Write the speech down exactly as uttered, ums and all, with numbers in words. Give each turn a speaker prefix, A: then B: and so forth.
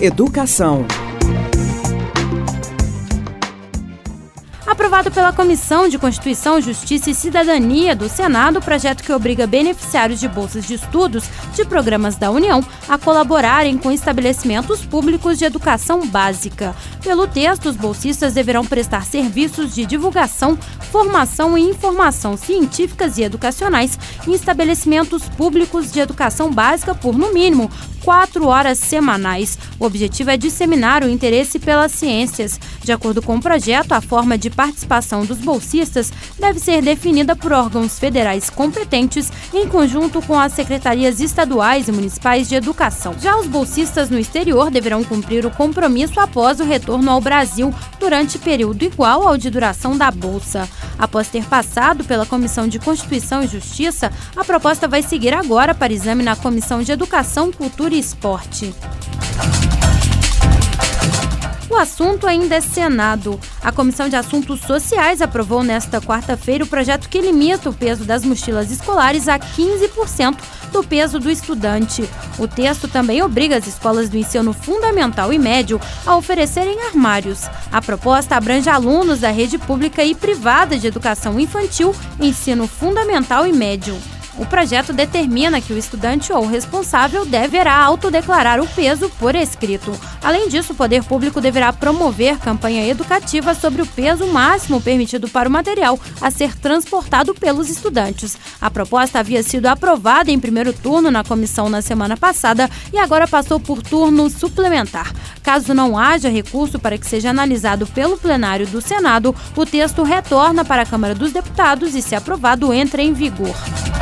A: Educação.
B: Aprovado pela Comissão de Constituição, Justiça e Cidadania do Senado, o projeto que obriga beneficiários de bolsas de estudos de programas da União a colaborarem com estabelecimentos públicos de educação básica. Pelo texto, os bolsistas deverão prestar serviços de divulgação, formação e informação científicas e educacionais em estabelecimentos públicos de educação básica por, no mínimo, quatro horas semanais. O objetivo é disseminar o interesse pelas ciências. De acordo com o projeto, a forma de participação dos bolsistas deve ser definida por órgãos federais competentes em conjunto com as secretarias estaduais e municipais de educação. Já os bolsistas no exterior deverão cumprir o compromisso após o retorno ao Brasil durante período igual ao de duração da bolsa. Após ter passado pela Comissão de Constituição e Justiça, a proposta vai seguir agora para exame na Comissão de Educação, Cultura e Esporte. O assunto ainda é Senado. A Comissão de Assuntos Sociais aprovou nesta quarta-feira o projeto que limita o peso das mochilas escolares a quinze por cento do peso do estudante. O texto também obriga as escolas do ensino fundamental e médio a oferecerem armários. A proposta abrange alunos da rede pública e privada de educação infantil, ensino fundamental e médio. O projeto determina que o estudante ou responsável deverá autodeclarar o peso por escrito. Além disso, o poder público deverá promover campanha educativa sobre o peso máximo permitido para o material a ser transportado pelos estudantes. A proposta havia sido aprovada em primeiro turno na comissão na semana passada e agora passou por turno suplementar. Caso não haja recurso para que seja analisado pelo plenário do Senado, o texto retorna para a Câmara dos Deputados e, se aprovado, entra em vigor.